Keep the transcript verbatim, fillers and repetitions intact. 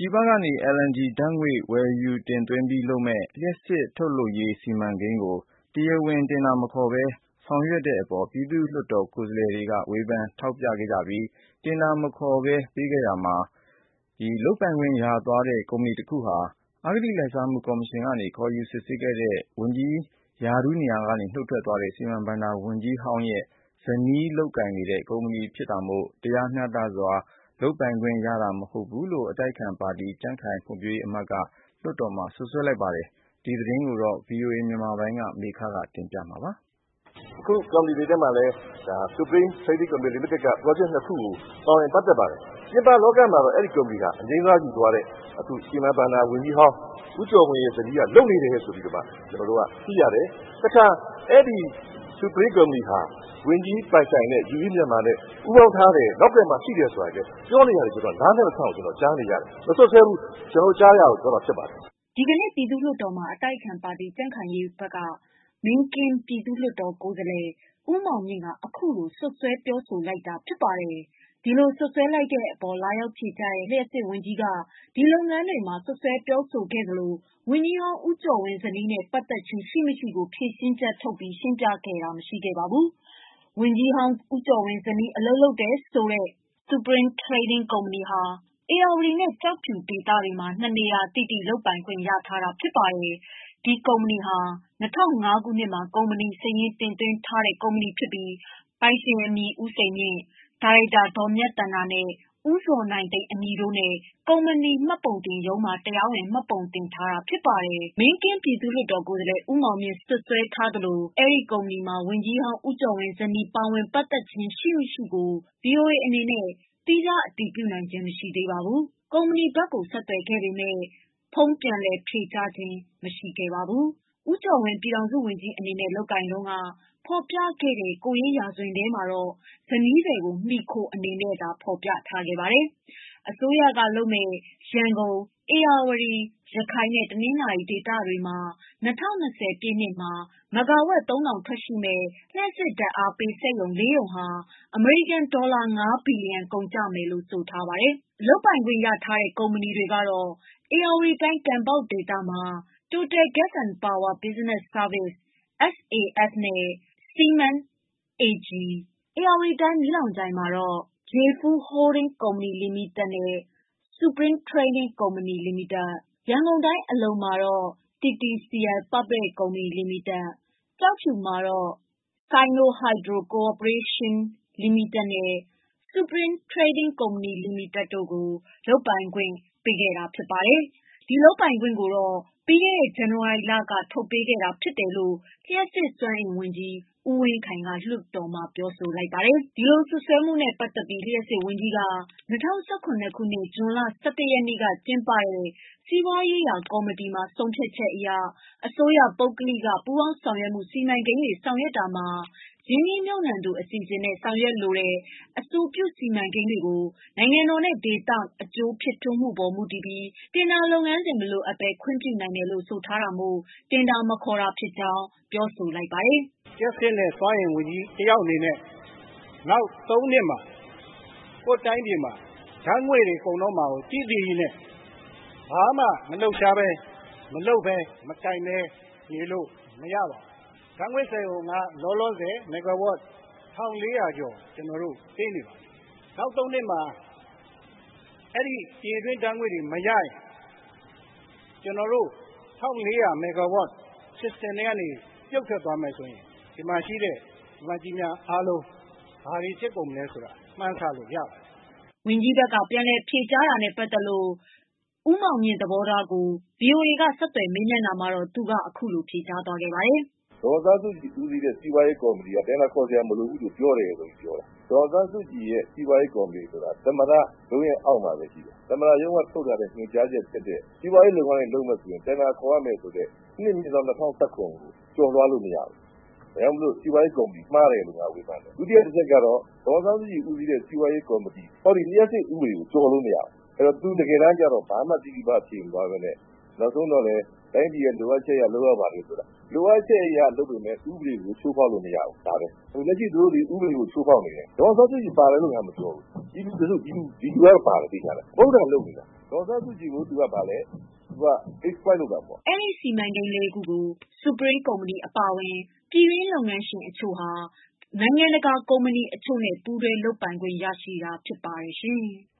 ပြည်ပကနေ အယ်လ်အန်ဂျီ ဓါတ်ငွေ့ဝယ်ယူတင်သွင်းပြီးလုပ်မယ့် လျှပ်စစ်ထုတ်လုပ်ရေးစီမံကိန်းကို တရားဝင်တင်ဒါမခေါ်ပဲ ဆောင်ရွက်တဲ့အပေါ် ပြည်သူ့လွှတ်တော်ကိုယ်စားလှယ်တွေက ဝေဖန်ထောက်ပြခဲ့ကြပြီး တင်ဒါမခေါ်ပဲပေးခဲ့ရာမှာ လုပ်ပိုင်ခွင့်ရသွားတဲ့ ကုမ္ပဏီတခုဟာ အဂတိလိုက်စားမှုကော်မရှင်ကနေ ခေါ်ယူစစ်ဆေးခဲ့တဲ့ ဝန်ကြီးရာထူးနေရာကနေ နုတ်ထွက်သွားတဲ့ စီမံဘဏ္ဍာဝန်ကြီးဟောင်းရဲ့ဇနီးလုပ်ကိုင်နေတဲ့ ကုမ္ပဏီဖြစ်တာမို့ တရားမျှတစွာ လုပ်ပိုင်ခွင့်ရတာမဟုတ်ဘူးလို့ အတိုက်အခံပါတီ ကြံ့ခိုင်ဖွံ့ဖြိုးရေးအမတ်က လွှတ်တော်မှာ စွပ်စွဲလိုက်ပါတယ်။ ဒီသတင်းကိုတော့ ဗွီအိုအေမြန်မာပိုင်းကမေခကတင်ပြမှာပါ။ အခုကုမ္ပဏီတွေထဲမှာလည်း Supreme Trading Company Limited က project နှစ်ခုကိုပါဝင်ပတ်သက်ပါတယ်။ ပြင်ပလောကမှာတော့ အဲဒီကုမ္ပဏီဟာအငြိမ်းစားယူသွားတဲ့ အခုစီမံဘဏ္ဍာဝန်ကြီးဟောင်းဦးကျော်ဝင်းရဲ့ဇနီးကလုပ်နေတယ်ဆိုပြီးတော့မှ ကျနော်တို့ကသိရတယ်။ တခါအဲဒီ Supreme ကုမ္ပဏီဟာဝန်ကြီးပိုင်ဆိုင်တဲ့ ယူအီးမြန်မာနဲ့ပူးပေါင်းထားတယ် နောက်ကွယ်မှာရှိတယ်ဆိုတာလည်းပြောနေရတယ်ဆိုတော့ နားနဲ့မထောင်ကျနော်ကြားနေရတယ်။ မစွပ်စွဲဘူး ကျနော်တို့ကြားရလို့ပြောတာဖြစ်ပါတယ်။ဒီကနေ့ပြည်သူ့လွှတ်တော်မှာ အတိုက်အခံပါတီကြံ့ခိုင်ရေးဘက်က မင်းကင်းပြည်သူ့လွှတ်တော်ကိုယ်စားလှယ်ဦးမောင်မြင့်က အခုလိုစွပ်စွဲပြောဆိုလိုက်တာဖြစ်ပါတယ်။ ဒီလိုစွပ်စွဲလိုက်တဲ့အပေါ်လာရောက်ဖြေကြားတဲ့ လျှပ်စစ်ဝန်ကြီးက ဒီလုပ်ငန်းတွေမှာစွပ်စွဲပြောဆိုခဲ့သလို ဝန်ကြီးဟောင်းဦးကျော်ဝင်းဇနီးနဲ့ပတ်သက်ခြင်းရှိမရှိကိုဖြေရှင်းချက်ထုတ်ပြီးရှင်းပြခဲ့တာမရှိခဲ့ပါဘူး။ ဝန်ကြီးဟောင်းဦးကျော်ဝင်းဇနီးအလုပ်လုပ်တယ်ဆိုတဲ့ Supreme Trading Company ဟာ ဧရာဝတီနဲ့ကျောက်ဖြူဒေသတွေမှာ နှစ်နေရာတိတိလုပ်ပိုင်ခွင့်ရထားတာဖြစ်ပါတယ်။ ဒီကုမ္ပဏီဟာ ၂၀၀၅ ခုနှစ်မှာ ကုမ္ပဏီစာရင်းတင်သွင်းထားတဲ့ ကုမ္ပဏီဖြစ်ပြီး ပိုင်ရှင်အမည် ဦးစိန်မြင့်၊ ဒါရိုက်တာဒေါ်မြတ်သန္တာနဲ့ ဦးဇော်နိုင်သိန်းအမည်တို့နဲ့ ကုမ္ပဏီမှတ်ပုံတင်ရုံးမှာ တရားဝင်မှတ်ပုံတင်ထားတာဖြစ်ပါတယ်။ မင်းကင်းပြည်သူ့လွှတ်တော်ကိုယ်စားလှယ်ဦးမောင်မြင့်စွပ်စွဲထားသလို အဲဒီကုမ္ပဏီမှာ ဝန်ကြီးဟောင်းဦးကျော်ဝင်းဇနီးပါဝင်ပတ်သက်ခြင်းရှိမရှိကို ဗွီအိုအေအနေနဲ့ သီးခြားအတည်ပြုနိုင်ခြင်းမရှိသေးပါဘူး။ ကုမ္ပဏီဘက်ကိုဆက်သွယ်ခဲ့ပေမယ့် ဖုန်းပြန်လည်ဖြေကြားခြင်းမရှိခဲ့ပါဘူး။ ဦးကျော်ဝင်းပြည်ထောင်စုဝန်ကြီးအနေနဲ့လုပ်ကိုင်တုန်းက ဖော်ပြခဲ့တဲ့ ကိုယ်ရေးရာဇဝင်ထဲမှာတော့ ဇနီးသည်ကိုမှီခိုအနေနဲ့သာဖော်ပြထားခဲ့ပါတယ်။ အစိုးရကလုပ်မယ့် ရန်ကုန်၊ ဧရာဝတီ၊ ရခိုင်နဲ့ တနင်္သာရီဒေသတွေမှာ ၂၀၂၀ ပြည့်နှစ်မှာ မဂ္ဂါဝပ် သုံးထောင်ထွက်ရှိမယ့် လျှပ်စစ်ဓာတ်အားပေးစက်ရုံ လေးရုံဟာ အမေရိကန်ဒေါ်လာ ၅ ဘီလီယံ ကုန်ကျမယ်လို့ ဆိုထားပါတယ်။ လုပ်ပိုင်ခွင့်ရထားတဲ့ ကုမ္ပဏီတွေကတော့ ဧရာဝတီတိုင်း ကံပေါက်ဒေသမှာ Total Gas and Power Business Services အက်စ် အေ အက်ဖ် နဲ့ Seaman အေဂျီ ဧရာဝတီတိုင်း မီးလောင်ချိုင်မှာတော့ ရေဖူး Holding Company Limited နဲ့ Supreme Trading Company Limited ရန်ကုန်တိုင်း အလုံမှာတော့ တီ တီ စီ အယ် Public Company Limited ကျောက်ဖြူမှာတော့ Sino Hydro Corporation Limited နဲ့ Supreme Trading Company Limited တို့ကို လုပ်ပိုင်ခွင့်ပေးခဲ့တာဖြစ်ပါတယ်။ ဒီလုပ်ပိုင်ခွင့်ကိုတော့ ပြီးခဲ့တဲ့ ဇန်နဝါရီလက ထုတ်ပေးခဲ့တာဖြစ်တယ်လို့ လျှပ်စစ်စွမ်းအင်ဝန်ကြီး ဦးဝင်းခိုင်က လွှတ်တော်မှာပြောဆိုလိုက်ပါတယ်။ ဒီလိုစွပ်စွဲမှုနဲ့ပတ်သက်ပြီး လျှပ်စစ်ဝန်ကြီးက ၂၀၁၇ ခုနှစ် ဇွန်လ ၁၁ ရက်နေ့က ကျင်းပတဲ့ စီးပွားရေးရာကော်မတီမှာဆုံးဖြတ်ချက်အရ အစိုးရ-ပုဂ္ဂလိက ပူးပေါင်းဆောင်ရွက်မှုစီမံကိန်းတွေဆောင်ရွက်တာမှာ ရင်းနှီးမြှုပ်နှံသူအစီအစဉ်နဲ့ ဆောင်ရွက်လိုတဲ့ အဆိုပြုစီမံကိန်းတွေကို နိုင်ငံတော်နဲ့ ဒေသအကျိုးဖြစ်ထွန်းမှုပေါ်မူတည်ပြီး တင်ဒါလုပ်ငန်းစဉ်မလိုအပ်ဘဲ ခွင့်ပြုနိုင်တယ်လို့ ဆိုထားတာမို့ တင်ဒါမခေါ်တာဖြစ်ကြောင်း ပြောဆိုလိုက်ပါတယ်။ "လျှပ်စစ်နဲ့စွမ်းအင်ဝန်ကြီးတယောက်အနေနဲ့နောက်သုံးနှစ်မှာကိုယ့်တိုင်းပြည်မှာဓါတ်ငွေ့တွေကုန်တော့မှာကိုသိသိကြီးနဲ့ဘာမှမလှုပ်ရှားပဲမလုပ်ပဲမကိုင်ပဲနေလို့မရပါဘူး။ဓါတ်ငွေ့စက်ရုံကလောလောဆယ်မဂ္ဂါဝပ်တစ်ထောင်လေးရာကျော်ကျနော်တို့ပေးနေပါတယ်။နောက်သုံးနှစ်မှာအဲ့ဒီပြည်တွင်းဓါတ်ငွေ့တွေမရရင်ကျနော်တို့တစ်ထောင်လေးရာမဂ္ဂါဝပ် system တွေကနေပြုတ်ထွက်သွားမယ်ဆိုရင်ဒီမှာရှိတဲ့ဒီမကြီးများအားလုံးဘာတွေဖြစ်ကုန်မလဲဆိုတာမှန်းဆလို့ရပါတယ်။ဝန်ကြီးဘက်ကပြန်လည်ဖြေကြားတာနဲ့ပတ်သက်လို့ ဦးမောင်မြင့်သဘောထားကို ဗွီအိုအေကဆက်သွယ်မေးမြန်းတာမှာတော့ သူကအခုလိုဖြေကြားသွားခဲ့ပါတယ်။ "ဒေါ်အောင်ဆန်းစုကြည်ဦးစီးတဲ့စီးပွားရေးကော်မတီကတင်ဒါခေါ်စရာမလိုဘူးလို့ပြောတယ်လို့ပြောတာ။ဒေါ်အောင်ဆန်းစုကြည်ရဲ့စီးပွားရေးကော်မတီဆိုတာသမ္မတရုံးရဲ့အောက်မှာပဲရှိတယ်။သမ္မတရုံးကထုတ်ထားတဲ့ညွှန်ကြားချက်ဖြစ်တဲ့စီးပွားရေးလုပ်ငန်းတွေလုပ်မယ်ဆိုရင်တင်ဒါခေါ်ရမယ်ဆိုတဲ့နှစ်၂၀၁၇ကိုကျော်လွှားလို့မရဘူး။ဒါကြောင့်မို့လို့စီးပွားရေးကော်မတီမှားတယ်လို့ငါဝေဖန်တယ်။ဒုတိယတစ်ချက်ကတော့ဒေါ်အောင်ဆန်းစုကြည်ဦးစီးတဲ့စီးပွားရေးကော်မတီဟောဒီလျှပ်စစ်ဥပဒေကိုကျော်လို့မရဘူး။အဲ့တော့သူတကယ်တမ်းကျတော့ဘာမှတိတိပပဖြေမသွားပဲနဲ့နောက်ဆုံးတော့လေတိုင်းပြည်ရဲ့လိုအပ်ချက်အရလုပ်ရပါတယ်ဆိုတာလိုအပ်ချက်အရလုပ်ပေမဲ့ဥပဒေကိုချိုးဖောက်လို့မရဘူးဒါပဲ။လက်ရှိသူတို့ဒီဥပဒေကိုချိုးဖောက်နေတယ်။ဒေါ်အောင်ဆန်းစုကြည်ပါတယ်လို့ငါမပြောဘူး။ပြည်သူလူထုပြည်သူဒီလူကတော့ပါတယ်သိကြတယ်။ဗုဒ္ဓလုပ်နေတာဒေါ်အောင်ဆန်းစုကြည်ကိုသူကဘာလဲသူက exploit လုပ်တာပေါ့။အဲဒီစီမံကိန်းလေးခုကို Supreme ကုမ္ပဏီအပါအဝင် ပြည်တွင်းလုပ်ငန်းရှင်အချို့ဟာ နိုင်ငံတကာကုမ္ပဏီအချို့နဲ့ ပူးတွဲလုပ်ပိုင်ခွင့်ရရှိတာဖြစ်ပါတယ်ရှင်။